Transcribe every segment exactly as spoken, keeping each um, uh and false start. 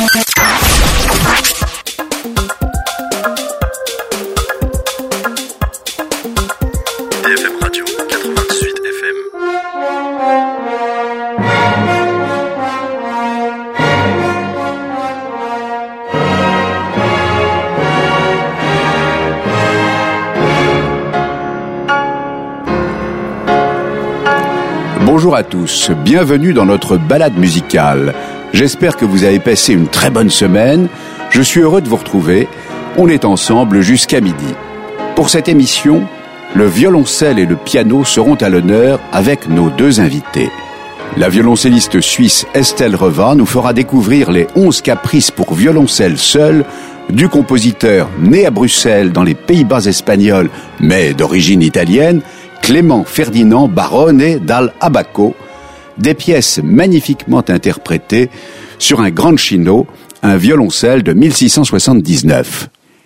Bonjour à tous, bienvenue dans notre balade musicale. J'espère que vous avez passé une très bonne semaine. Je suis heureux de vous retrouver. On est ensemble jusqu'à midi. Pour cette émission, le violoncelle et le piano seront à l'honneur avec nos deux invités. La violoncelliste suisse Estelle Reva nous fera découvrir les onze caprices pour violoncelle seul du compositeur né à Bruxelles dans les Pays-Bas espagnols, mais d'origine italienne, Clément Ferdinand Barone dal Abaco, des pièces magnifiquement interprétées sur un Grancino, un violoncelle de mille six cent soixante-dix-neuf.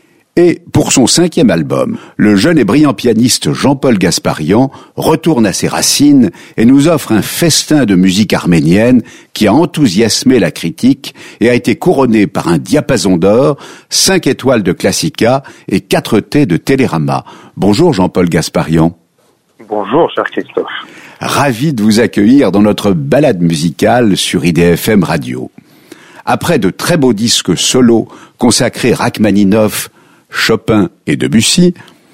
Et pour son cinquième album, le jeune et brillant pianiste Jean-Paul Gasparian retourne à ses racines et nous offre un festin de musique arménienne qui a enthousiasmé la critique et a été couronné par un diapason d'or, cinq étoiles de Classica et quatre T de Télérama. Bonjour Jean-Paul Gasparian. Bonjour, cher Christophe. Ravi de vous accueillir dans notre balade musicale sur I D F M Radio. Après de très beaux disques solos consacrés Rachmaninov, Chopin et Debussy,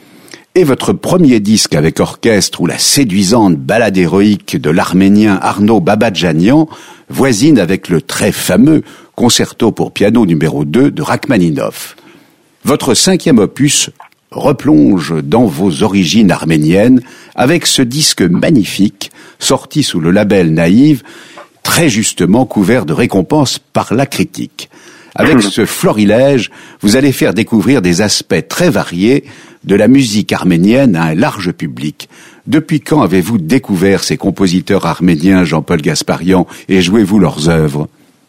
et votre premier disque avec orchestre où la séduisante ballade héroïque de l'Arménien Arnaud Babadjanian voisine avec le très fameux concerto pour piano numéro deux de Rachmaninov. Votre cinquième opus replonge dans vos origines arméniennes avec ce disque magnifique sorti sous le label Naïve, très justement couvert de récompenses par la critique. Avec ce florilège, vous allez faire découvrir des aspects très variés de la musique arménienne à un large public. Depuis quand avez-vous découvert ces compositeurs arméniens, Jean-Paul Gasparian, et jouez-vous leurs œuvres ?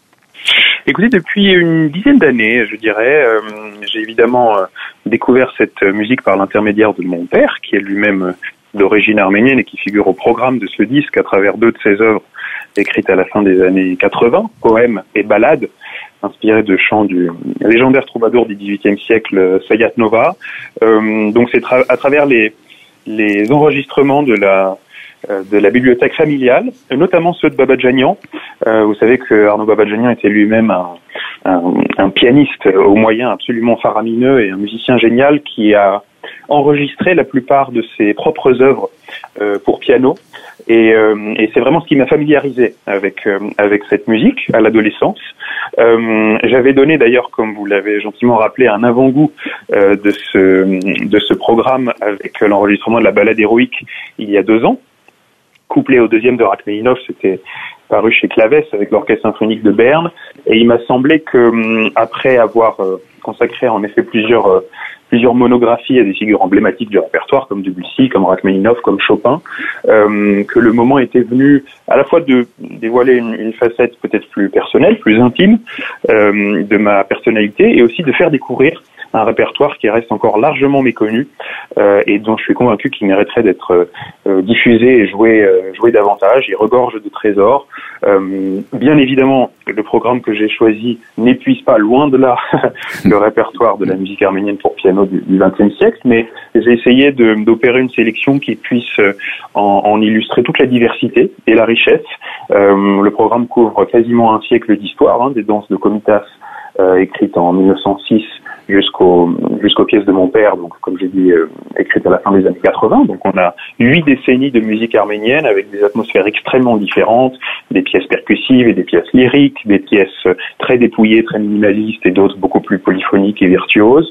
Écoutez, depuis une dizaine d'années, je dirais, euh, j'ai évidemment euh, découvert cette musique par l'intermédiaire de mon père, qui est lui-même euh, d'origine arménienne et qui figure au programme de ce disque à travers deux de ses œuvres écrites à la fin des années quatre-vingts, poèmes et ballades, inspirés de chants du légendaire troubadour du dix-huitième siècle, Sayat Nova. Euh, donc c'est tra- à travers les, les enregistrements de la de la bibliothèque familiale, notamment ceux de Babadjanian. Euh, vous savez que Arnaud Babadjanian était lui-même un, un, un pianiste aux moyens absolument faramineux et un musicien génial qui a enregistré la plupart de ses propres œuvres euh, pour piano. Et, euh, et c'est vraiment ce qui m'a familiarisé avec euh, avec cette musique à l'adolescence. Euh, j'avais donné d'ailleurs, comme vous l'avez gentiment rappelé, un avant-goût euh, de ce de ce programme avec l'enregistrement de la ballade héroïque il y a deux ans. Couplé au deuxième de Rachmaninov, c'était paru chez Claves avec l'Orchestre symphonique de Berne, et il m'a semblé que après avoir euh, consacré en effet plusieurs euh, plusieurs monographies à des figures emblématiques du répertoire comme Debussy, comme Rachmaninov, comme Chopin, euh, que le moment était venu à la fois de dévoiler une, une facette peut-être plus personnelle, plus intime euh, de ma personnalité, et aussi de faire découvrir un répertoire qui reste encore largement méconnu euh, et dont je suis convaincu qu'il mériterait d'être euh, diffusé et joué, euh, joué davantage. Il regorge de trésors. Euh, bien évidemment, le programme que j'ai choisi n'épuise pas, loin de là, le répertoire de la musique arménienne pour piano du, du vingtième siècle, mais j'ai essayé de, d'opérer une sélection qui puisse en, en illustrer toute la diversité et la richesse. Euh, le programme couvre quasiment un siècle d'histoire, hein, des danses de Komitas euh, écrites en mille neuf cent six jusqu'au jusqu'aux pièces de mon père, donc comme j'ai dit, euh, écrites à la fin des années quatre-vingts. Donc on a huit décennies de musique arménienne avec des atmosphères extrêmement différentes, des pièces percussives et des pièces lyriques, des pièces très dépouillées, très minimalistes et d'autres beaucoup plus polyphoniques et virtuoses.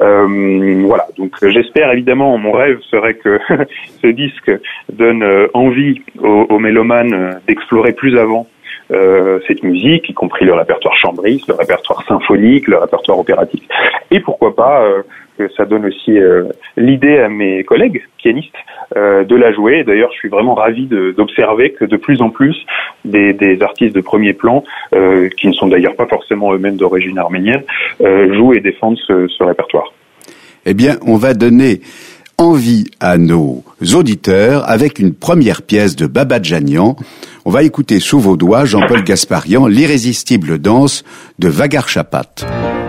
Euh, voilà, donc j'espère évidemment, mon rêve serait que ce disque donne envie aux, aux mélomanes d'explorer plus avant Euh, cette musique, y compris le répertoire chambriste, le répertoire symphonique, le répertoire opératique. Et pourquoi pas euh, que ça donne aussi euh, l'idée à mes collègues pianistes euh, de la jouer. D'ailleurs, je suis vraiment ravi de, d'observer que de plus en plus des, des artistes de premier plan, euh, qui ne sont d'ailleurs pas forcément eux-mêmes d'origine arménienne, euh, jouent et défendent ce, ce répertoire. Eh bien, on va donner envie à nos auditeurs avec une première pièce de Babadjanian. On va écouter sous vos doigts Jean-Paul Gasparian, l'irrésistible danse de Vagar Chapat.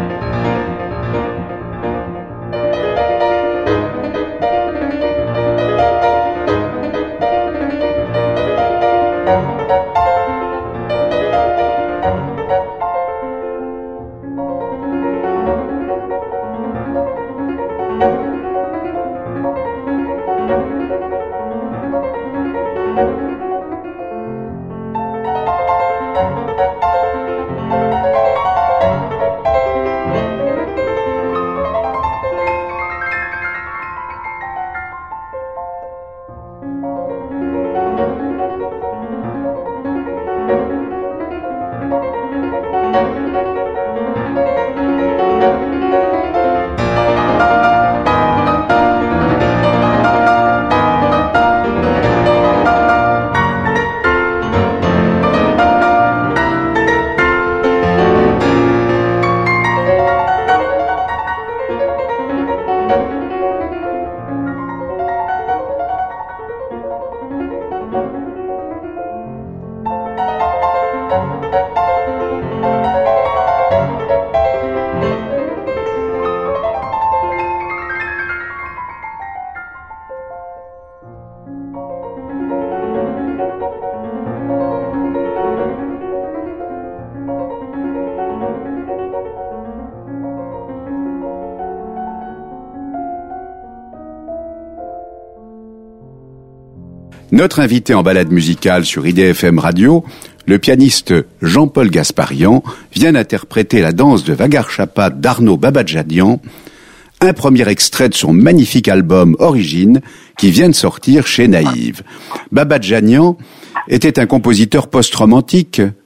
Notre invité en balade musicale sur I D F M Radio, le pianiste Jean-Paul Gasparian, vient d'interpréter la danse de Vagar Chapat d'Arnaud Babadjanian, un premier extrait de son magnifique album Origine qui vient de sortir chez Naïve. Babadjanian était un compositeur post-romantique, non ?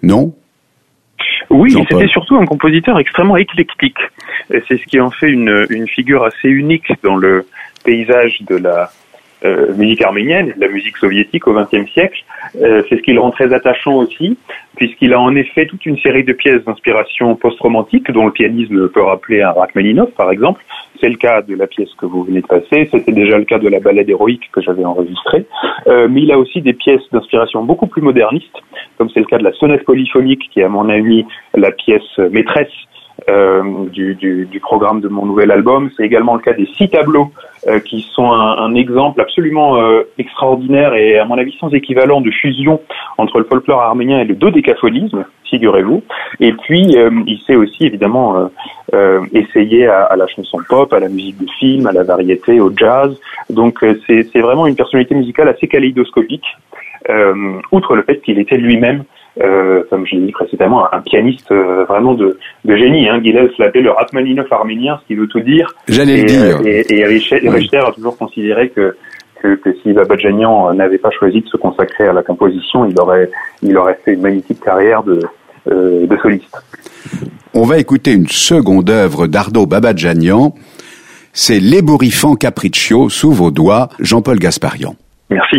Oui, c'était surtout un compositeur extrêmement éclectique. Et c'est ce qui en fait une, une figure assez unique dans le paysage de la Euh, musique arménienne, de la musique soviétique au vingtième siècle. Euh, c'est ce qui le rend très attachant aussi, puisqu'il a en effet toute une série de pièces d'inspiration post-romantique, dont le pianisme peut rappeler un Rachmaninov, par exemple. C'est le cas de la pièce que vous venez de passer, c'était déjà le cas de la ballade héroïque que j'avais enregistrée. Euh, mais il a aussi des pièces d'inspiration beaucoup plus modernistes, comme c'est le cas de la sonate polyphonique, qui est à mon avis la pièce maîtresse Euh, du, du, du programme de mon nouvel album. C'est également le cas des six tableaux euh, qui sont un, un exemple absolument euh, extraordinaire et à mon avis sans équivalent de fusion entre le folklore arménien et le dodécaphonisme, figurez-vous. Et puis euh, il s'est aussi évidemment euh, euh, essayé à, à la chanson pop, à la musique de film, à la variété, au jazz. Donc euh, c'est, c'est vraiment une personnalité musicale assez kaléidoscopique, euh, outre le fait qu'il était lui-même Euh, comme je l'ai dit précédemment, un pianiste euh, vraiment de, de génie. Hein. Gilels l'appelait le Rachmaninov arménien, ce qui veut tout dire. J'allais et, le dire. Et, et Richter, oui. Richter a toujours considéré que, que, que si Babadjanian n'avait pas choisi de se consacrer à la composition, il aurait, il aurait fait une magnifique carrière de, euh, de soliste. On va écouter une seconde œuvre d'Arnaud Babadjanian. C'est L'ébouriffant Capriccio sous vos doigts, Jean-Paul Gasparian. Merci.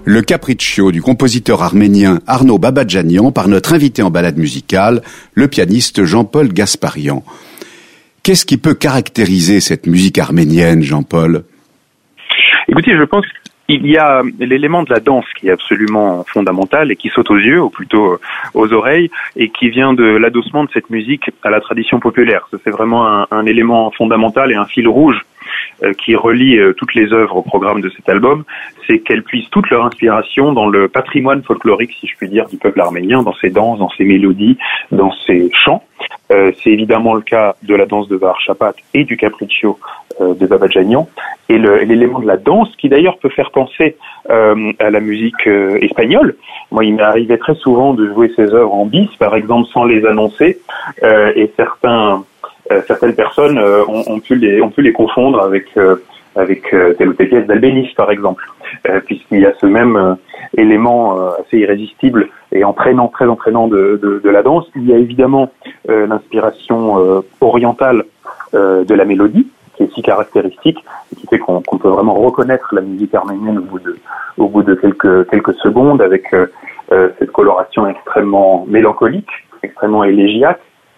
Le Capriccio du compositeur arménien Arnaud Babadjanian par notre invité en balade musicale, le pianiste Jean-Paul Gasparian. Qu'est-ce qui peut caractériser cette musique arménienne, Jean-Paul ? Écoutez, je pense qu'il y a l'élément de la danse qui est absolument fondamental et qui saute aux yeux, ou plutôt aux oreilles, et qui vient de l'adossement de cette musique à la tradition populaire. C'est vraiment un, un élément fondamental et un fil rouge qui relie toutes les œuvres au programme de cet album, c'est qu'elles puissent toute leur inspiration dans le patrimoine folklorique, si je puis dire, du peuple arménien, dans ses danses, dans ses mélodies, dans ses chants. Euh, c'est évidemment le cas de la danse de Vahar Chapat et du Capriccio euh, de Babadjanian, et, le, et l'élément de la danse qui d'ailleurs peut faire penser euh, à la musique euh, espagnole. Moi, il m'est arrivé très souvent de jouer ces œuvres en bis, par exemple, sans les annoncer, euh, et certains... Euh, certaines personnes euh, ont, ont pu les ont pu les confondre avec euh, avec euh, telle ou telle pièce d'Albéniz, par exemple, euh, puisqu'il y a ce même euh, élément euh, assez irrésistible et entraînant, très entraînant de, de, de la danse. Il y a évidemment euh, l'inspiration euh, orientale euh, de la mélodie, qui est si caractéristique et qui fait qu'on, qu'on peut vraiment reconnaître la musique arménienne au bout de au bout de quelques quelques secondes, avec euh, euh, cette coloration extrêmement mélancolique, extrêmement élégiaque.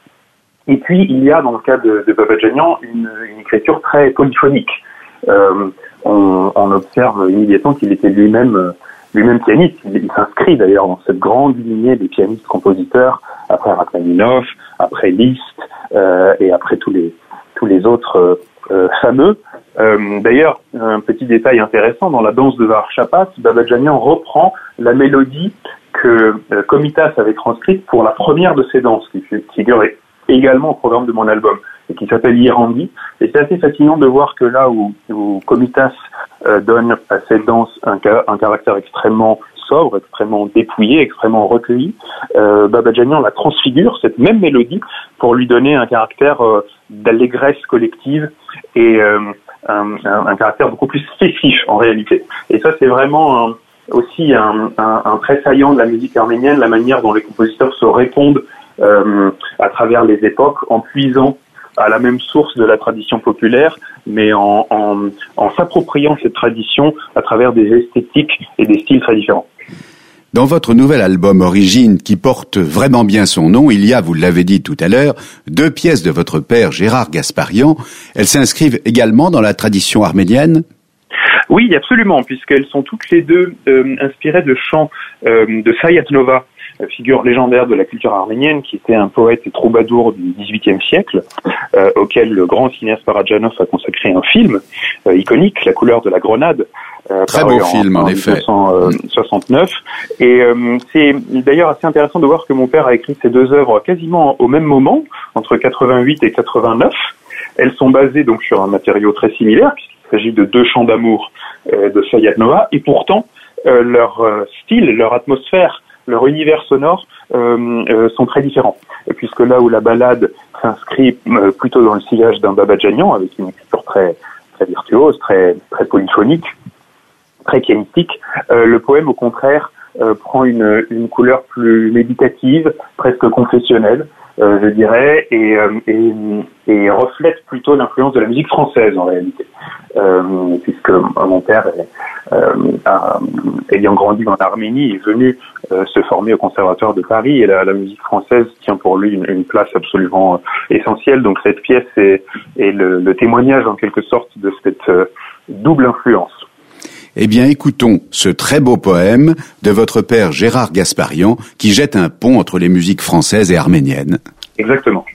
Et puis, il y a, dans le cas de, de Babadjanian, une, une écriture très polyphonique. Euh, on, on observe immédiatement qu'il était lui-même lui-même pianiste. Il, il s'inscrit d'ailleurs dans cette grande lignée des pianistes-compositeurs, après Rachmaninoff, après Liszt, euh, et après tous les tous les autres euh, fameux. Euh, d'ailleurs, un petit détail intéressant, dans la danse de Vahar Chapat, Babadjanian reprend la mélodie que euh, Komitas avait transcrite pour la première de ses danses, qui figurait également au programme de mon album, et qui s'appelle Yirandi. Et c'est assez fascinant de voir que là où, où Komitas euh, donne à cette danse un, un caractère extrêmement sobre, extrêmement dépouillé, extrêmement recueilli, euh, Babadjanian la transfigure, cette même mélodie, pour lui donner un caractère euh, d'allégresse collective et euh, un, un, un caractère beaucoup plus festif en réalité. Et ça, c'est vraiment un, aussi un, un, un trait saillant de la musique arménienne, la manière dont les compositeurs se répondent Euh, à travers les époques, en puisant à la même source de la tradition populaire, mais en, en, en s'appropriant cette tradition à travers des esthétiques et des styles très différents. Dans votre nouvel album Origine, qui porte vraiment bien son nom, il y a, vous l'avez dit tout à l'heure, deux pièces de votre père Gérard Gasparian. Elles s'inscrivent également dans la tradition arménienne ? Oui, absolument, puisqu'elles sont toutes les deux euh, inspirées de chants euh, de Sayat Nova, figure légendaire de la culture arménienne, qui était un poète et troubadour du dix-huitième siècle, euh, auquel le grand cinéaste Paradjanov a consacré un film euh, iconique, La couleur de la grenade. Euh, Très beau en, film, en, en effet. dix-neuf cent soixante-neuf. Et euh, c'est d'ailleurs assez intéressant de voir que mon père a écrit ces deux œuvres quasiment au même moment, entre quatre-vingt-huit et quatre-vingt-neuf. Elles sont basées donc sur un matériau très similaire, puisqu'il s'agit de deux chants d'amour euh, de Sayat Nova, et pourtant euh, leur euh, style, leur atmosphère, leur univers sonore euh, euh, sont très différents, puisque là où la ballade s'inscrit euh, plutôt dans le sillage d'un Babadjanian, avec une écriture très très virtuose, très très polyphonique, très pianistique, euh, le poème au contraire euh, prend une une couleur plus méditative, presque confessionnelle, euh, je dirais, et, euh, et et reflète plutôt l'influence de la musique française en réalité, euh, puisque mon père est, euh, a, ayant grandi en Arménie, est venu euh, se former au Conservatoire de Paris, et la, la musique française tient pour lui une, une place absolument essentielle. Donc cette pièce est, est le, le témoignage en quelque sorte de cette euh, double influence. Eh bien, écoutons ce très beau poème de votre père Gérard Gasparian, qui jette un pont entre les musiques françaises et arméniennes. Exactement.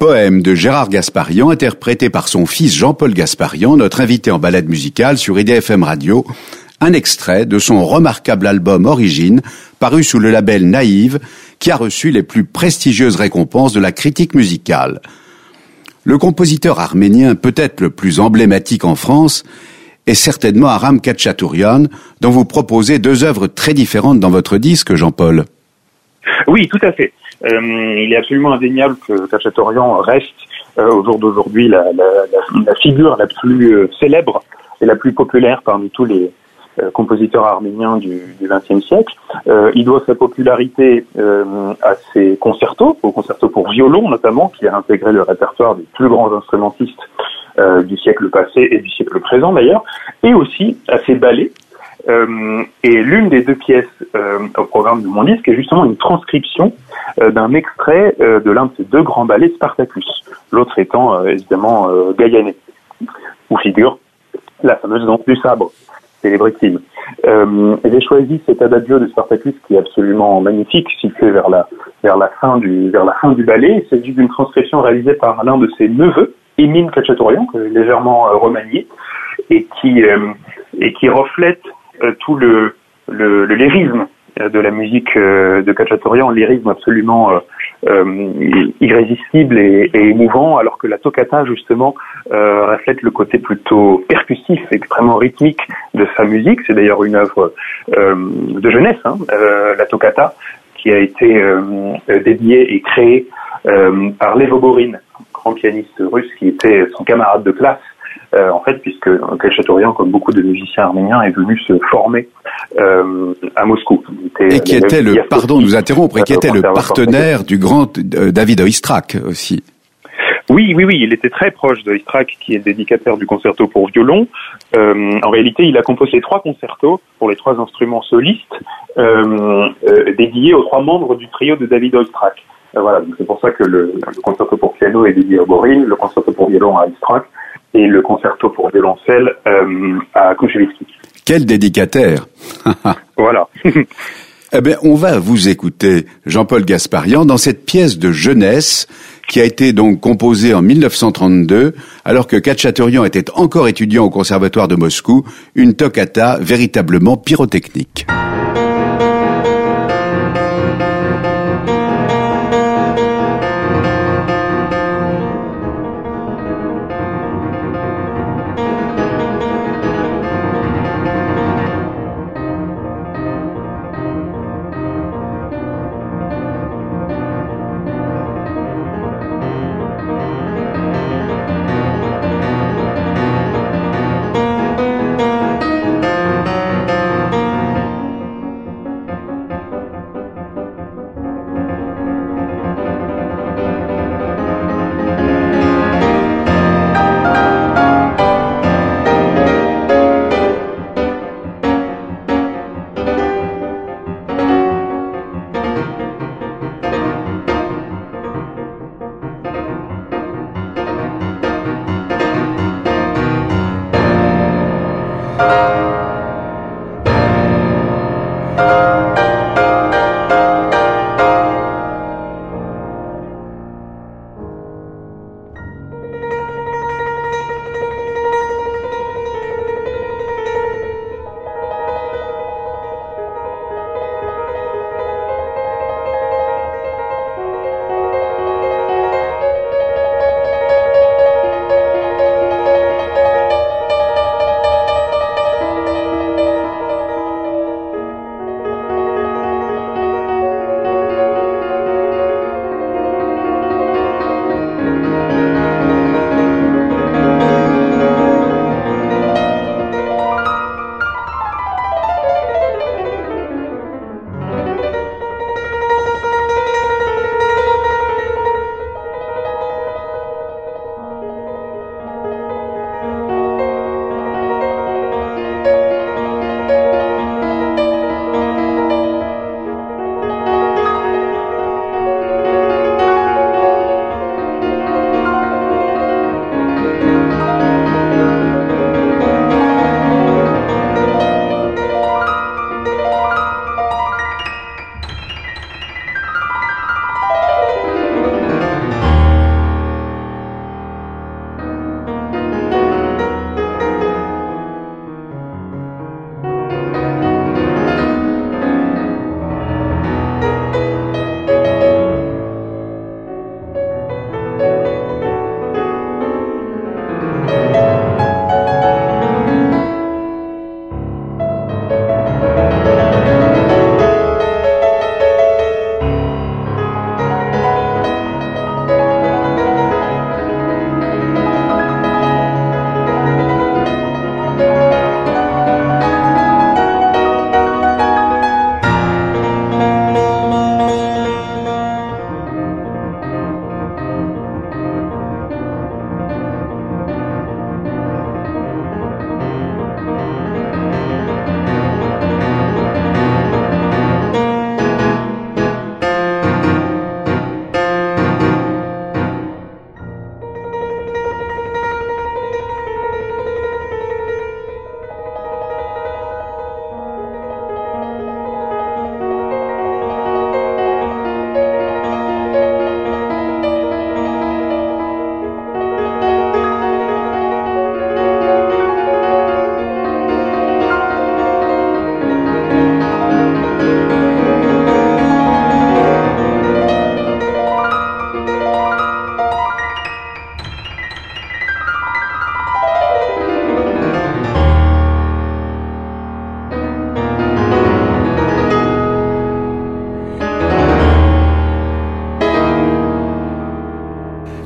Poème de Gérard Gasparian, interprété par son fils Jean-Paul Gasparian, notre invité en balade musicale sur I D F M Radio. Un extrait de son remarquable album Origine, paru sous le label Naïve, qui a reçu les plus prestigieuses récompenses de la critique musicale. Le compositeur arménien peut-être le plus emblématique en France est certainement Aram Khachaturian, dont vous proposez deux œuvres très différentes dans votre disque, Jean-Paul. Oui, tout à fait. Euh, il est absolument indéniable que Khachaturian reste euh, au jour d'aujourd'hui la, la, la, la figure la plus euh, célèbre et la plus populaire parmi tous les euh, compositeurs arméniens du vingtième siècle. Euh, il doit sa popularité euh, à ses concertos, au concerto pour violon notamment, qui a intégré le répertoire des plus grands instrumentistes euh, du siècle passé et du siècle présent d'ailleurs, et aussi à ses ballets. Euh, et l'une des deux pièces euh, au programme de mon disque est justement une transcription euh, d'un extrait euh, de l'un de ces deux grands ballets, Spartacus, l'autre étant euh, évidemment euh, Gaïané, où figure la fameuse danse du sabre, célébrissime. Euh, j'ai choisi cet adagio de Spartacus qui est absolument magnifique, situé vers la vers la fin du vers la fin du ballet. Il s'agit d'une transcription réalisée par l'un de ses neveux, Emin Khachaturian, légèrement euh, remanié, et qui euh, et qui reflète Euh, tout le, le, le lyrisme de la musique euh, de Khachaturian, un lyrisme absolument euh, euh, irrésistible et, et émouvant, alors que la toccata justement euh, reflète le côté plutôt percussif, extrêmement rythmique de sa musique. C'est d'ailleurs une œuvre euh, de jeunesse, hein, euh, la toccata, qui a été euh, dédiée et créée euh, par Lev Oborin, grand pianiste russe qui était son camarade de classe. Euh, en fait, puisque Khachaturian, comme beaucoup de musiciens arméniens, est venu se former euh, à Moscou. Et qui était le, pardon de vous interrompre, et qui était le partenaire du grand euh, David Oistrakh aussi. Oui, oui, oui, il était très proche de Oistrakh, qui est le dédicataire du concerto pour violon. Euh, en réalité, il a composé trois concertos pour les trois instruments solistes, euh, euh, dédiés aux trois membres du trio de David Oistrakh. Euh, voilà, donc c'est pour ça que le, le concerto pour piano est dédié à Oborin, le concerto pour violon à Oistrakh, et le concerto pour violoncelle euh, à Kouchevitsky. Quel dédicataire. Voilà. Eh bien, on va vous écouter, Jean-Paul Gasparian, dans cette pièce de jeunesse qui a été donc composée en mille neuf cent trente-deux, alors que Khachaturian était encore étudiant au Conservatoire de Moscou, une toccata véritablement pyrotechnique.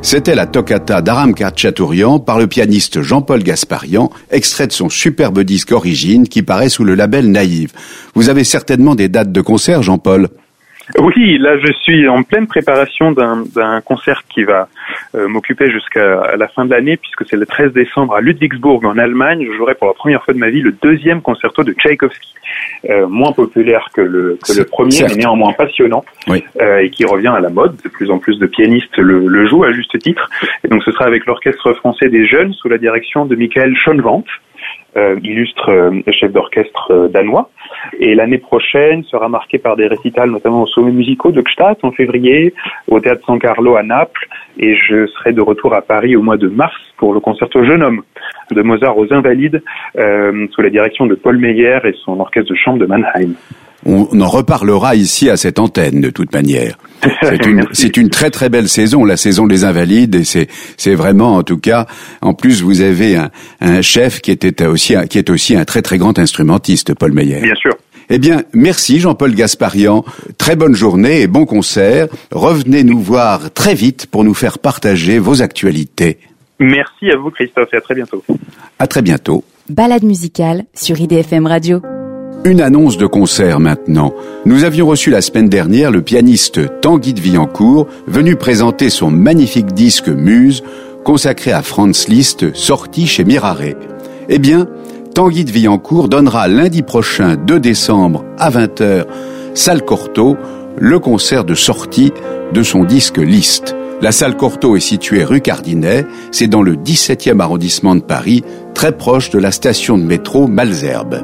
C'était la toccata d'Aram Khachaturian par le pianiste Jean-Paul Gasparian, extrait de son superbe disque Origine qui paraît sous le label Naïve. Vous avez certainement des dates de concert, Jean-Paul ? Oui, là je suis en pleine préparation d'un, d'un concert qui va euh, m'occuper jusqu'à la fin de l'année, puisque c'est le treize décembre à Ludwigsburg en Allemagne. Je jouerai pour la première fois de ma vie le deuxième concerto de Tchaïkovski, euh, moins populaire que le, que le premier, certes, mais néanmoins passionnant, oui. euh, et qui revient à la mode. De plus en plus de pianistes le, le jouent à juste titre. Et donc ce sera avec l'Orchestre français des jeunes sous la direction de Michael Schoenwandt, Euh, illustre euh, chef d'orchestre euh, danois. Et l'année prochaine sera marquée par des récitals, notamment aux sommets musicaux de Gstaad en février, au Théâtre San Carlo à Naples, et je serai de retour à Paris au mois de mars pour le concerto Jeune Homme de Mozart aux Invalides, euh, sous la direction de Paul Meyer et son orchestre de chambre de Mannheim. On en reparlera ici à cette antenne, de toute manière. C'est une, c'est une très très belle saison, la saison des Invalides, et c'est, c'est vraiment, en tout cas, en plus vous avez un, un chef qui était aussi, qui est aussi un très très grand instrumentiste, Paul Meyer. Bien sûr. Eh bien, merci Jean-Paul Gasparian. Très bonne journée et bon concert. Revenez nous voir très vite pour nous faire partager vos actualités. Merci à vous, Christophe, et à très bientôt. À très bientôt. Balade musicale sur I D F M Radio. Une annonce de concert maintenant. Nous avions reçu la semaine dernière le pianiste Tanguy de Villancourt, venu présenter son magnifique disque Muse, consacré à Franz Liszt, sorti chez Mirare. Eh bien, Tanguy de Villancourt donnera lundi prochain, deux décembre, à vingt heures, salle Cortot, le concert de sortie de son disque Liszt. La salle Cortot est située rue Cardinet, c'est dans le dix-septième arrondissement de Paris, très proche de la station de métro Malesherbes.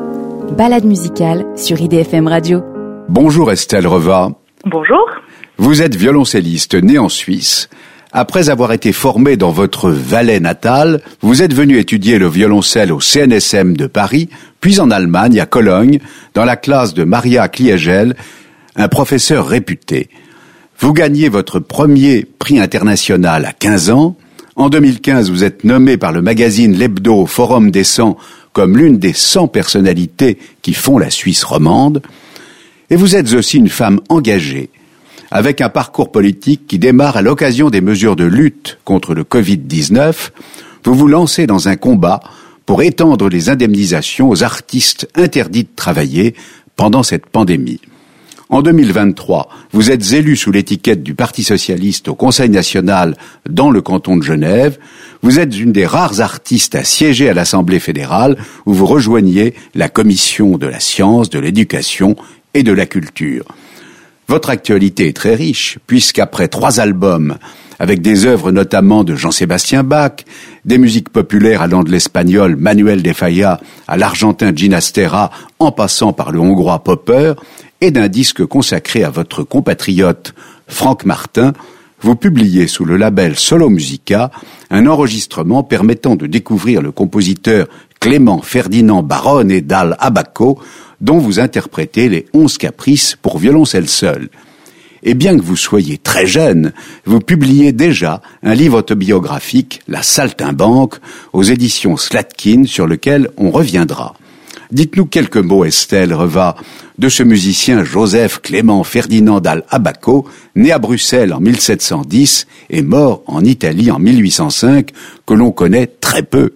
Balade musicale sur I D F M Radio. Bonjour Estelle Reva. Bonjour. Vous êtes violoncelliste né en Suisse. Après avoir été formé dans votre Valais natal, vous êtes venu étudier le violoncelle au C N S M de Paris, puis en Allemagne, à Cologne, dans la classe de Maria Kliegel, un professeur réputé. Vous gagnez votre premier prix international à quinze ans. En deux mille quinze, vous êtes nommé par le magazine L'Hebdo Forum des cent comme l'une des cent personnalités qui font la Suisse romande. Et vous êtes aussi une femme engagée, avec un parcours politique qui démarre à l'occasion des mesures de lutte contre le covid dix-neuf. Vous vous lancez dans un combat pour étendre les indemnisations aux artistes interdits de travailler pendant cette pandémie. En deux mille vingt-trois, vous êtes élu sous l'étiquette du Parti socialiste au Conseil national dans le canton de Genève. Vous êtes une des rares artistes à siéger à l'Assemblée fédérale où vous rejoignez la Commission de la science, de l'éducation et de la culture. Votre actualité est très riche, puisqu'après trois albums, avec des œuvres notamment de Jean-Sébastien Bach, des musiques populaires allant de l'espagnol Manuel de Falla à l'argentin Ginastera, en passant par le hongrois Popper, et d'un disque consacré à votre compatriote Franck Martin, vous publiez sous le label Solo Musica un enregistrement permettant de découvrir le compositeur Clément Ferdinand Barone dal Abaco, dont vous interprétez les onze caprices pour violoncelle seul. Et bien que vous soyez très jeune, vous publiez déjà un livre autobiographique, La Saltimbanque, aux éditions Slatkin, sur lequel on reviendra. Dites-nous quelques mots, Estelle Reva, de ce musicien Joseph Clément Ferdinand dal Abaco, né à Bruxelles en mille sept cent dix et mort en Italie en mille huit cent cinq, que l'on connaît très peu.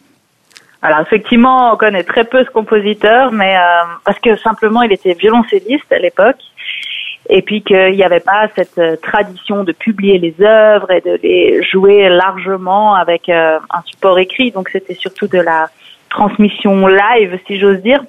Alors effectivement, on connaît très peu ce compositeur, mais euh, parce que simplement il était violoncelliste à l'époque, et puis qu'il n'y avait pas cette euh, tradition de publier les œuvres et de les jouer largement avec euh, un support écrit, donc c'était surtout de la transmission live, si j'ose dire.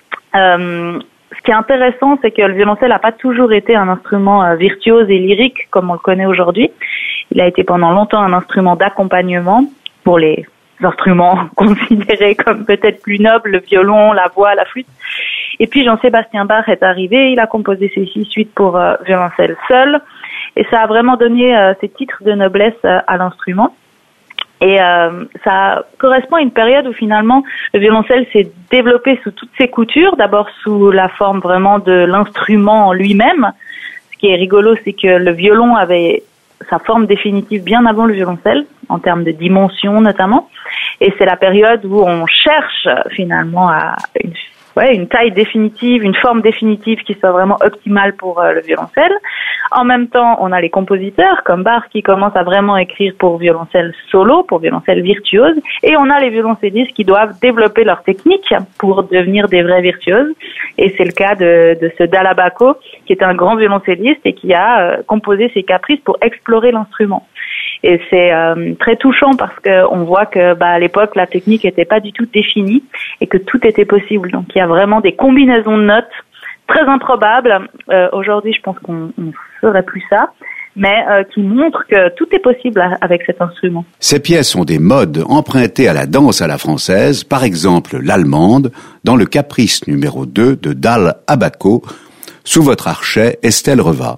Euh, ce qui est intéressant, c'est que le violoncelle n'a pas toujours été un instrument euh, virtuose et lyrique comme on le connaît aujourd'hui. Il a été pendant longtemps un instrument d'accompagnement pour les instruments considérés comme peut-être plus nobles, le violon, la voix, la flûte. Et puis Jean-Sébastien Bach est arrivé, il a composé ses six suites pour euh, violoncelle seul, et ça a vraiment donné euh, ces titres de noblesse euh, à l'instrument. Et euh, ça correspond à une période où finalement le violoncelle s'est développé sous toutes ses coutures, d'abord sous la forme vraiment de l'instrument en lui-même. Ce qui est rigolo, c'est que le violon avait sa forme définitive bien avant le violoncelle, en termes de dimension notamment. Et c'est la période où on cherche finalement à une ouais, une taille définitive, une forme définitive qui soit vraiment optimale pour euh, le violoncelle. En même temps, on a les compositeurs comme Bach qui commencent à vraiment écrire pour violoncelle solo, pour violoncelle virtuose, et on a les violoncellistes qui doivent développer leur technique pour devenir des vrais virtuoses. Et c'est le cas de, de ce Dall'Abaco, qui est un grand violoncelliste et qui a euh, composé ses caprices pour explorer l'instrument. Et c'est euh, très touchant parce que on voit que bah, à l'époque la technique n'était pas du tout définie et que tout était possible. Donc il y a vraiment des combinaisons de notes très improbables. Euh, aujourd'hui, je pense qu'on ne ferait plus ça, mais euh, qui montrent que tout est possible avec cet instrument. Ces pièces sont des modes empruntés à la danse à la française, par exemple l'allemande, dans le caprice numéro deux de Dall'Abaco, sous votre archet Estelle Reva.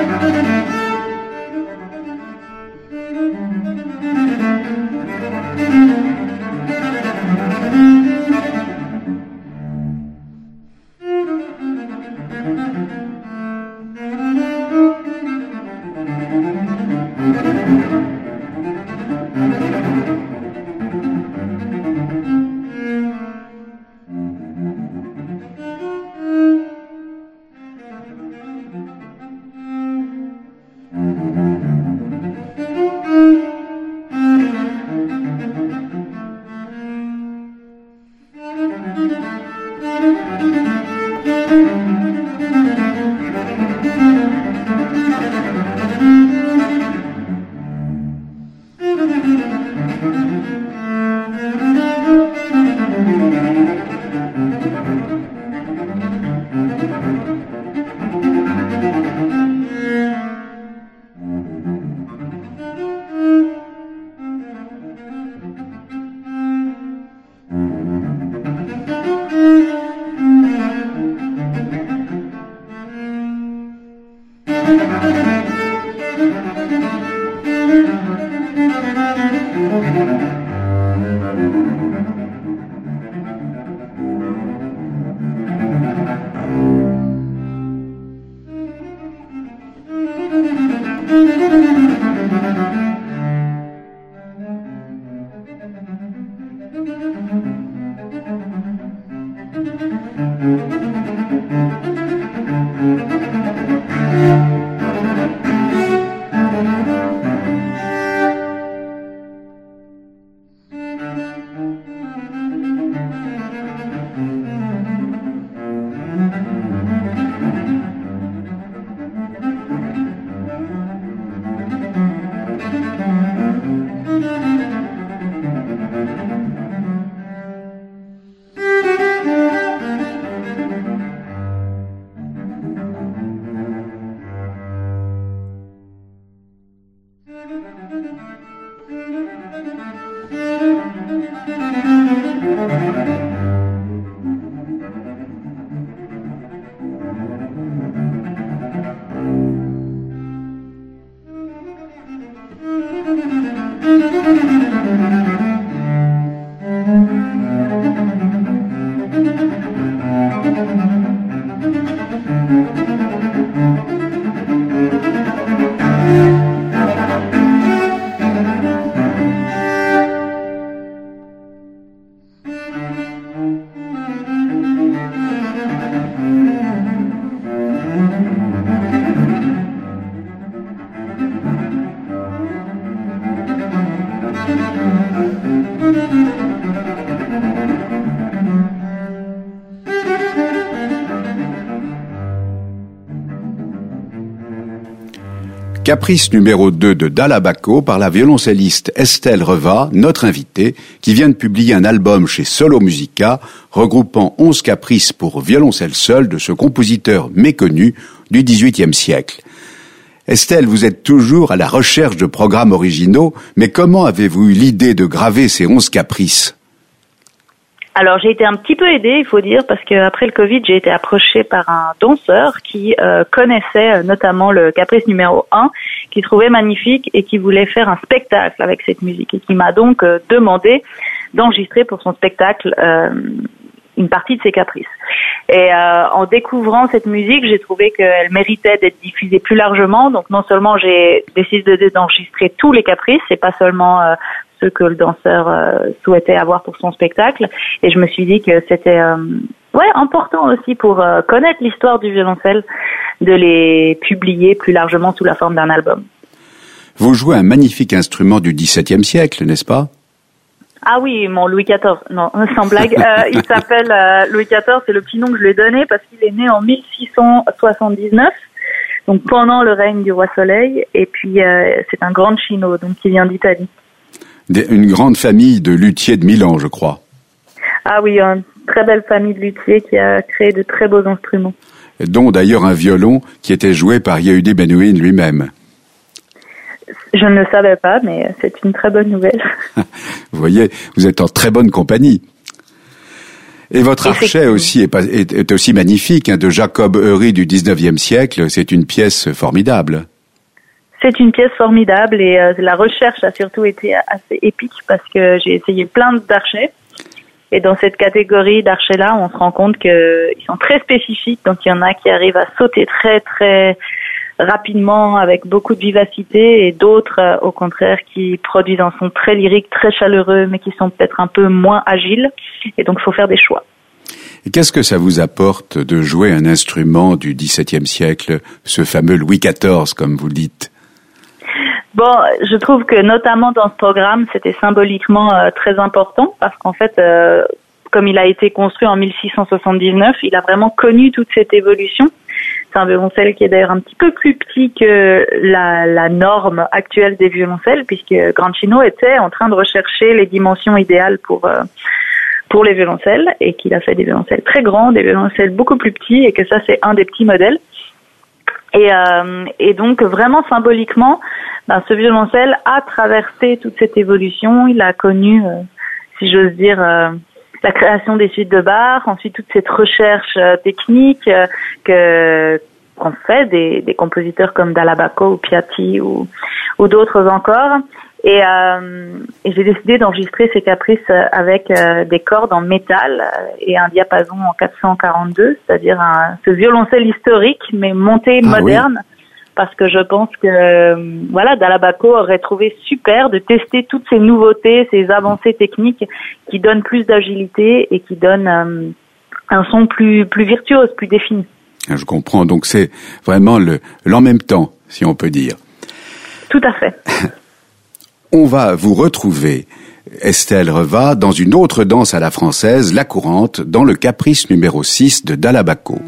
Caprice numéro deux de Dall'Abaco par la violoncelliste Estelle Reva, notre invitée, qui vient de publier un album chez Solo Musica, regroupant onze caprices pour violoncelle seul de ce compositeur méconnu du dix-huitième siècle. Estelle, vous êtes toujours à la recherche de programmes originaux, mais comment avez-vous eu l'idée de graver ces onze caprices ? Alors j'ai été un petit peu aidée, il faut dire, parce qu'après le Covid, j'ai été approchée par un danseur qui euh, connaissait notamment le caprice numéro un, qui trouvait magnifique et qui voulait faire un spectacle avec cette musique et qui m'a donc euh, demandé d'enregistrer pour son spectacle euh, une partie de ses caprices. Et euh, en découvrant cette musique, j'ai trouvé qu'elle méritait d'être diffusée plus largement. Donc non seulement j'ai décidé d'enregistrer tous les caprices, c'est pas seulement euh, ceux que le danseur euh, souhaitait avoir pour son spectacle. Et je me suis dit que c'était euh, ouais, important aussi pour euh, connaître l'histoire du violoncelle, de les publier plus largement sous la forme d'un album. Vous jouez un magnifique instrument du dix-septième siècle, n'est-ce pas? Ah oui, mon Louis quatorze. Non, sans blague. Euh, il s'appelle euh, Louis quatorze, c'est le petit nom que je lui ai donné parce qu'il est né en mille six cent soixante-dix-neuf, donc pendant le règne du roi Soleil, et puis euh, c'est un Grancino, donc qui vient d'Italie. Des, une grande famille de luthiers de Milan, je crois. Ah oui, une très belle famille de luthiers qui a créé de très beaux instruments. Dont d'ailleurs un violon qui était joué par Yehudi Menuhin lui-même. Je ne le savais pas, mais c'est une très bonne nouvelle. Vous voyez, vous êtes en très bonne compagnie. Et votre archet aussi est, pas, est, est aussi magnifique, hein, de Jacob Heury du dix-neuvième siècle. C'est une pièce formidable. C'est une pièce formidable et euh, la recherche a surtout été assez épique parce que j'ai essayé plein d'archets. Et dans cette catégorie d'archets-là, on se rend compte qu'ils sont très spécifiques. Donc il y en a qui arrivent à sauter très très rapidement avec beaucoup de vivacité et d'autres, euh, au contraire, qui produisent un son très lyrique, très chaleureux, mais qui sont peut-être un peu moins agiles. Et donc il faut faire des choix. Et qu'est-ce que ça vous apporte de jouer un instrument du dix-septième siècle, ce fameux Louis quatorze, comme vous le dites? Bon, je trouve que notamment dans ce programme, c'était symboliquement euh, très important parce qu'en fait, euh, comme il a été construit en mille six cent soixante-dix-neuf, il a vraiment connu toute cette évolution. C'est un violoncelle qui est d'ailleurs un petit peu plus petit que la, la norme actuelle des violoncelles, puisque Grancino était en train de rechercher les dimensions idéales pour euh, pour les violoncelles et qu'il a fait des violoncelles très grands, des violoncelles beaucoup plus petits et que ça c'est un des petits modèles. Et, euh, et donc vraiment symboliquement, ben, ce violoncelle a traversé toute cette évolution. Il a connu, euh, si j'ose dire, euh, la création des suites de Bach, ensuite toute cette recherche euh, technique euh, que qu'ont fait des, des compositeurs comme Dall'Abaco ou Piatti ou, ou d'autres encore. Et, euh, et j'ai décidé d'enregistrer ces caprices avec euh, des cordes en métal et un diapason en quatre cent quarante-deux, c'est-à-dire un, ce violoncelle historique mais monté ah, moderne. Oui. Parce que je pense que voilà, Dall'Abaco aurait trouvé super de tester toutes ces nouveautés, ces avancées techniques qui donnent plus d'agilité et qui donnent euh, un son plus plus virtuose, plus défini. Je comprends. Donc c'est vraiment le l'en même temps, si on peut dire. Tout à fait. On va vous retrouver, Estelle Reva, dans une autre danse à la française, la courante, dans le caprice numéro six de Dall'Abaco.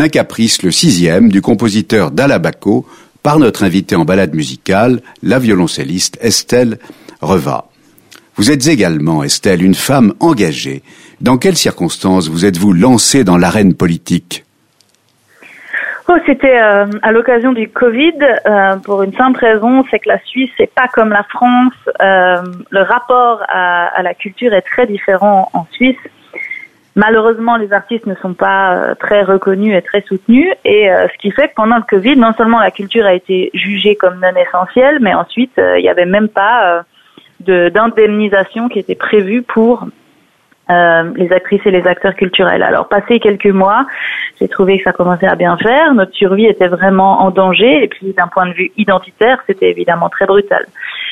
un caprice, le sixième, du compositeur Dalabaco, par notre invitée en balade musicale, la violoncelliste Estelle Reva. Vous êtes également, Estelle, une femme engagée. Dans quelles circonstances vous êtes-vous lancée dans l'arène politique ? Oh, c'était euh, à l'occasion du Covid, euh, pour une simple raison, c'est que la Suisse, c'est pas comme la France. Euh, le rapport à, à la culture est très différent en Suisse. Malheureusement, les artistes ne sont pas euh, très reconnus et très soutenus, et euh, ce qui fait que pendant le Covid, non seulement la culture a été jugée comme non essentielle, mais ensuite il euh, y avait même pas euh, de, d'indemnisation qui était prévue pour euh, les actrices et les acteurs culturels. Alors, passé quelques mois, j'ai trouvé que ça commençait à bien faire. Notre survie était vraiment en danger, et puis d'un point de vue identitaire, c'était évidemment très brutal.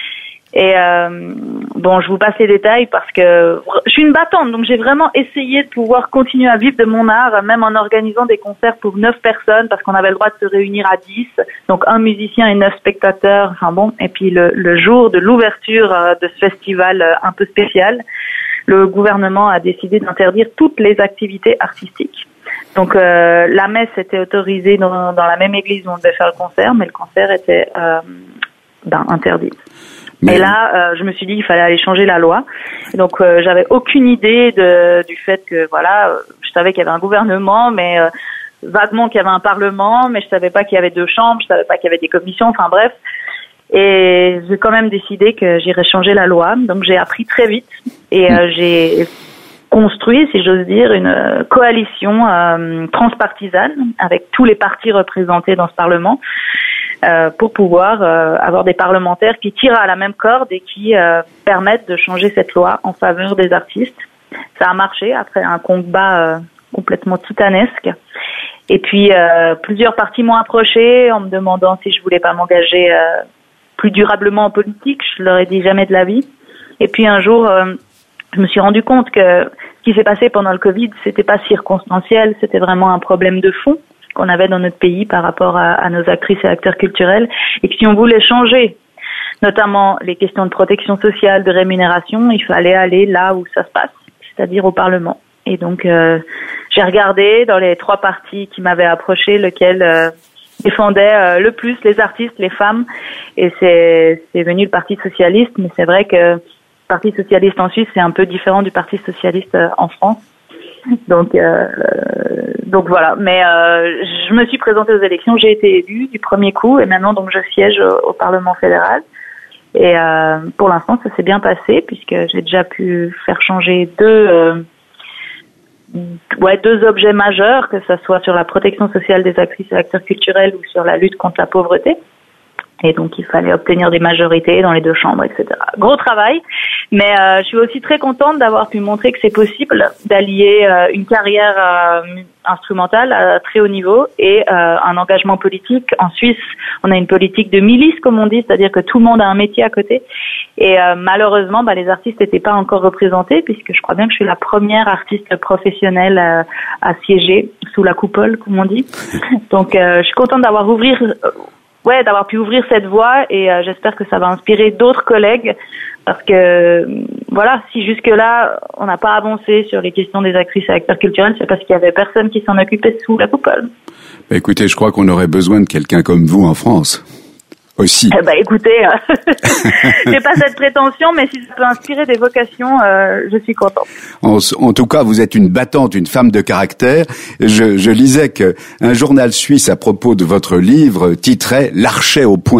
Et euh, bon, je vous passe les détails parce que je suis une battante, donc j'ai vraiment essayé de pouvoir continuer à vivre de mon art, même en organisant des concerts pour neuf personnes, parce qu'on avait le droit de se réunir à dix, donc un musicien et neuf spectateurs. Enfin bon, et puis le, le jour de l'ouverture de ce festival un peu spécial, le gouvernement a décidé d'interdire toutes les activités artistiques. Donc euh, la messe était autorisée dans, dans la même église où on devait faire le concert, mais le concert était euh, ben, interdit. Mais... Et là, euh, je me suis dit qu'il fallait aller changer la loi. Et donc, euh, j'avais aucune idée de, du fait que, voilà, euh, je savais qu'il y avait un gouvernement, mais euh, vaguement qu'il y avait un parlement, mais je savais pas qu'il y avait deux chambres, je savais pas qu'il y avait des commissions, enfin bref. Et j'ai quand même décidé que j'irais changer la loi. Donc, j'ai appris très vite et euh, j'ai construit, si j'ose dire, une coalition euh, transpartisane avec tous les partis représentés dans ce Parlement. Euh, pour pouvoir euh, avoir des parlementaires qui tirent à la même corde et qui euh, permettent de changer cette loi en faveur des artistes. Ça a marché après un combat euh, complètement titanesque. Et puis, euh, plusieurs partis m'ont approché en me demandant si je voulais pas m'engager euh, plus durablement en politique. Je leur ai dit jamais de la vie. Et puis un jour, euh, je me suis rendu compte que ce qui s'est passé pendant le Covid, c'était pas circonstanciel, c'était vraiment un problème de fond qu'on avait dans notre pays par rapport à, à nos actrices et acteurs culturels, et que si on voulait changer, notamment les questions de protection sociale, de rémunération, il fallait aller là où ça se passe, c'est-à-dire au Parlement. Et donc, euh, j'ai regardé dans les trois partis qui m'avaient approché lequel euh, défendait euh, le plus les artistes, les femmes, et c'est, c'est venu le Parti socialiste, mais c'est vrai que le Parti socialiste en Suisse, c'est un peu différent du Parti socialiste euh, en France. Donc, euh, donc voilà. Mais euh, je me suis présentée aux élections, j'ai été élue du premier coup, et maintenant donc je siège au, au Parlement fédéral. Et euh, pour l'instant, ça s'est bien passé puisque j'ai déjà pu faire changer deux, euh, ouais, deux objets majeurs, que ce soit sur la protection sociale des actrices et acteurs culturels ou sur la lutte contre la pauvreté. Et donc, il fallait obtenir des majorités dans les deux chambres, et cetera. Gros travail, mais euh, je suis aussi très contente d'avoir pu montrer que c'est possible d'allier euh, une carrière euh, instrumentale à très haut niveau et euh, un engagement politique. En Suisse, on a une politique de milice, comme on dit, c'est-à-dire que tout le monde a un métier à côté. Et euh, malheureusement, bah, les artistes n'étaient pas encore représentés, puisque je crois bien que je suis la première artiste professionnelle euh, à siéger sous la coupole, comme on dit. Donc, euh, je suis contente d'avoir ouvrir... Euh, Ouais, d'avoir pu ouvrir cette voie, et euh, j'espère que ça va inspirer d'autres collègues, parce que voilà, si jusque-là on n'a pas avancé sur les questions des actrices et acteurs culturels, c'est parce qu'il y avait personne qui s'en occupait sous la coupole. Bah écoutez, je crois qu'on aurait besoin de quelqu'un comme vous en France aussi. Eh ben écoutez, euh, j'ai pas cette prétention, mais si ça peut inspirer des vocations, euh, je suis contente. En, en tout cas, vous êtes une battante, une femme de caractère. Je, je lisais que un journal suisse à propos de votre livre titrait « L'archet au poing ».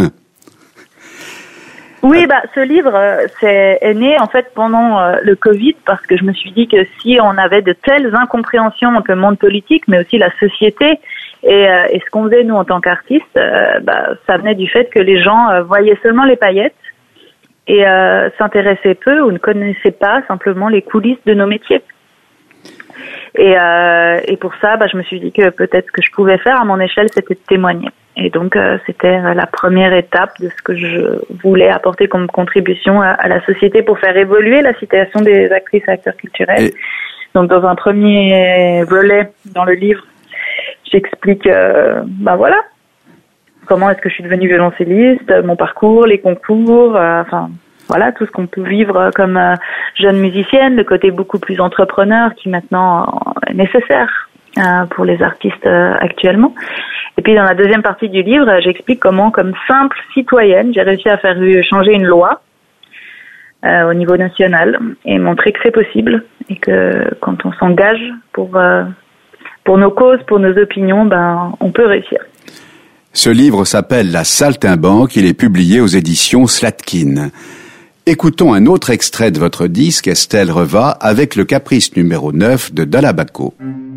Oui, bah ce livre euh, c'est, est né en fait pendant euh, le Covid, parce que je me suis dit que si on avait de telles incompréhensions entre le monde politique, mais aussi la société, et, euh, et ce qu'on faisait nous en tant qu'artistes, euh, bah, ça venait du fait que les gens euh, voyaient seulement les paillettes et euh, s'intéressaient peu ou ne connaissaient pas simplement les coulisses de nos métiers. Et, euh, et pour ça, bah, je me suis dit que peut-être ce que je pouvais faire à mon échelle, c'était de témoigner. Et donc, euh, c'était la première étape de ce que je voulais apporter comme contribution à, à la société pour faire évoluer la situation des actrices et acteurs culturels. Et... Donc, dans un premier volet dans le livre, j'explique, euh, ben voilà, comment est-ce que je suis devenue violoncelliste, mon parcours, les concours, euh, enfin, voilà, tout ce qu'on peut vivre comme euh, jeune musicienne, le côté beaucoup plus entrepreneur qui maintenant est nécessaire euh, pour les artistes euh, actuellement. Et puis dans la deuxième partie du livre, j'explique comment, comme simple citoyenne, j'ai réussi à faire changer une loi euh, au niveau national et montrer que c'est possible et que quand on s'engage pour euh, pour nos causes, pour nos opinions, ben on peut réussir. Ce livre s'appelle La Saltimbanque, il est publié aux éditions Slatkin. Écoutons un autre extrait de votre disque, Estelle Reva, avec le caprice numéro neuf de Dalabaco.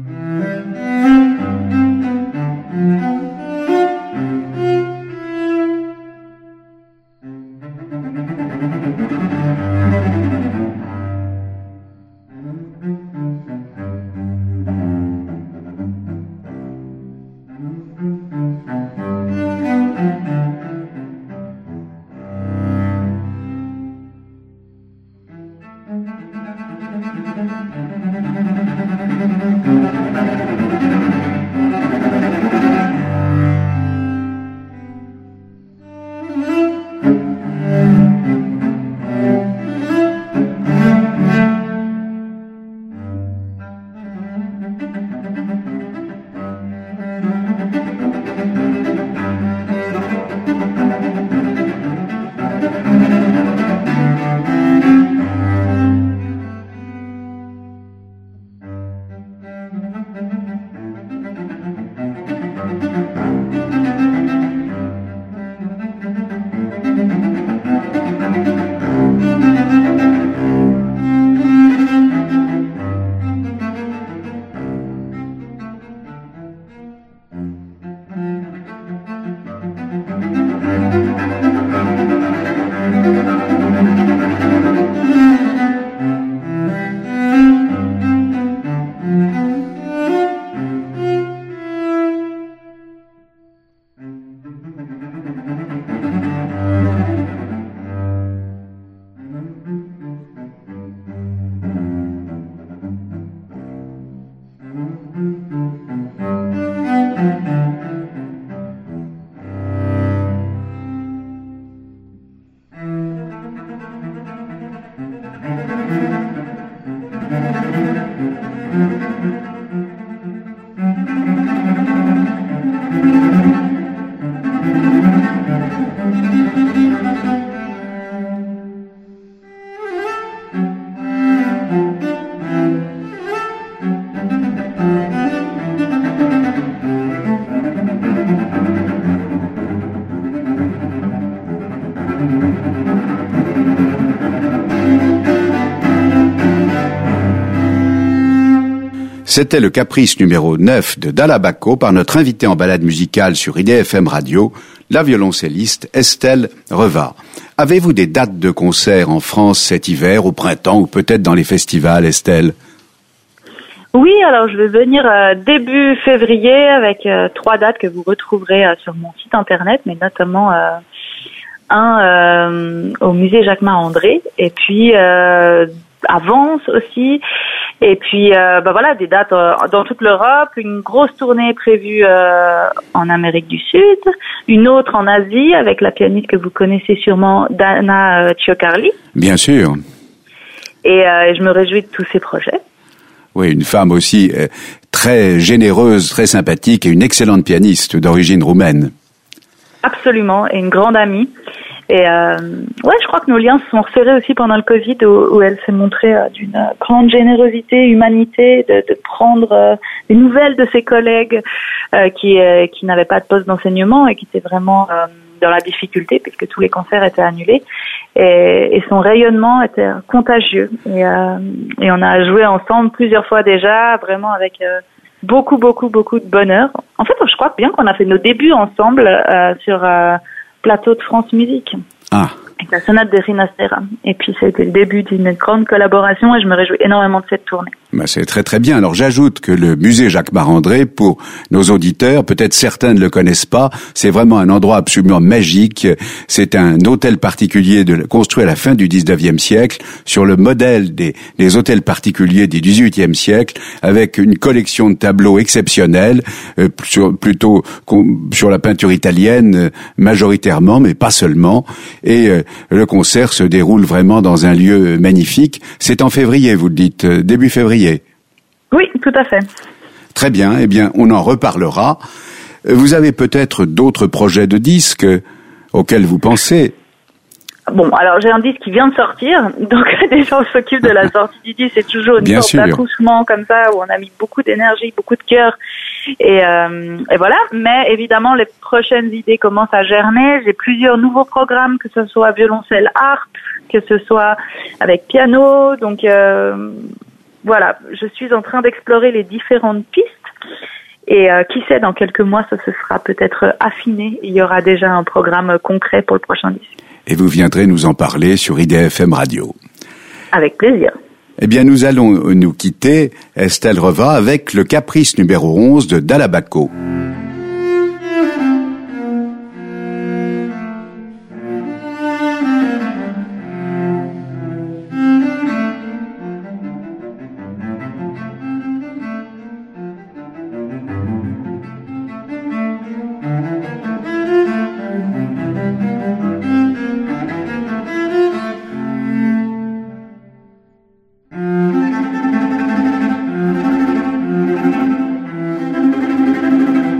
C'était le caprice numéro neuf de Dalabaco par notre invitée en balade musicale sur I D F M Radio, la violoncelliste Estelle Reva. Avez-vous des dates de concert en France cet hiver, au printemps ou peut-être dans les festivals, Estelle ? Oui, alors je vais venir euh, début février avec euh, trois dates que vous retrouverez euh, sur mon site internet, mais notamment euh, un euh, au musée Jacquemart-André et puis euh, à Vence aussi. Et puis, euh, bah voilà, des dates euh, dans toute l'Europe, une grosse tournée prévue euh, en Amérique du Sud, une autre en Asie avec la pianiste que vous connaissez sûrement, Dana Ciocarli. Bien sûr. Et euh, je me réjouis de tous ces projets. Oui, une femme aussi euh, très généreuse, très sympathique et une excellente pianiste d'origine roumaine. Absolument, et une grande amie. Et euh, ouais, je crois que nos liens se sont resserrés aussi pendant le Covid, où, où elle s'est montrée euh, d'une grande générosité, humanité, de, de prendre euh, des nouvelles de ses collègues euh, qui euh, qui n'avaient pas de poste d'enseignement et qui étaient vraiment euh, dans la difficulté puisque tous les concerts étaient annulés. Et, et son rayonnement était contagieux. Et, euh, et on a joué ensemble plusieurs fois déjà, vraiment avec euh, beaucoup, beaucoup, beaucoup de bonheur. En fait, je crois bien qu'on a fait nos débuts ensemble euh, sur euh, plateau de France Musique. Ah. Avec la sonate de Rinastera. Et puis, c'était le début d'une grande collaboration et je me réjouis énormément de cette tournée. Ben, c'est très très bien. Alors j'ajoute que le musée Jacquemart-André, pour nos auditeurs, peut-être certains ne le connaissent pas, c'est vraiment un endroit absolument magique. C'est un hôtel particulier de, construit à la fin du dix-neuvième siècle, sur le modèle des, des hôtels particuliers du dix-huitième siècle, avec une collection de tableaux exceptionnels, euh, sur, plutôt sur la peinture italienne, euh, majoritairement, mais pas seulement. Et euh, le concert se déroule vraiment dans un lieu magnifique. C'est en février, vous le dites, euh, début février. Oui, tout à fait. Très bien, eh bien, on en reparlera. Vous avez peut-être d'autres projets de disques auxquels vous pensez? Bon, alors j'ai un disque qui vient de sortir, donc les gens s'occupent de la sortie du disque, c'est toujours une Bien sorte sûr. d'accouchement comme ça, où on a mis beaucoup d'énergie, beaucoup de cœur, et, euh, et voilà. Mais évidemment, les prochaines idées commencent à germer. J'ai plusieurs nouveaux programmes, que ce soit violoncelle, harpe, que ce soit avec piano, donc euh, voilà, je suis en train d'explorer les différentes pistes. Et euh, qui sait, dans quelques mois, ça se sera peut-être affiné. Il y aura déjà un programme concret pour le prochain disque. Et vous viendrez nous en parler sur I D F M Radio. Avec plaisir. Eh bien, nous allons nous quitter, Estelle Reva, avec le caprice numéro onze de Dalabaco. Thank you.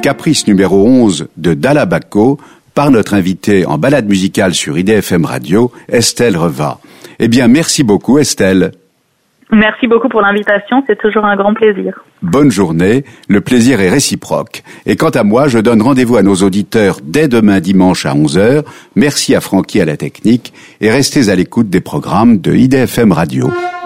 Caprice numéro onze de Dalabaco par notre invitée en balade musicale sur I D F M Radio, Estelle Reva. Eh bien, merci beaucoup Estelle. Merci beaucoup pour l'invitation, c'est toujours un grand plaisir. Bonne journée, le plaisir est réciproque. Et quant à moi, je donne rendez-vous à nos auditeurs dès demain dimanche à onze heures. Merci à Francky à la technique et restez à l'écoute des programmes de I D F M Radio.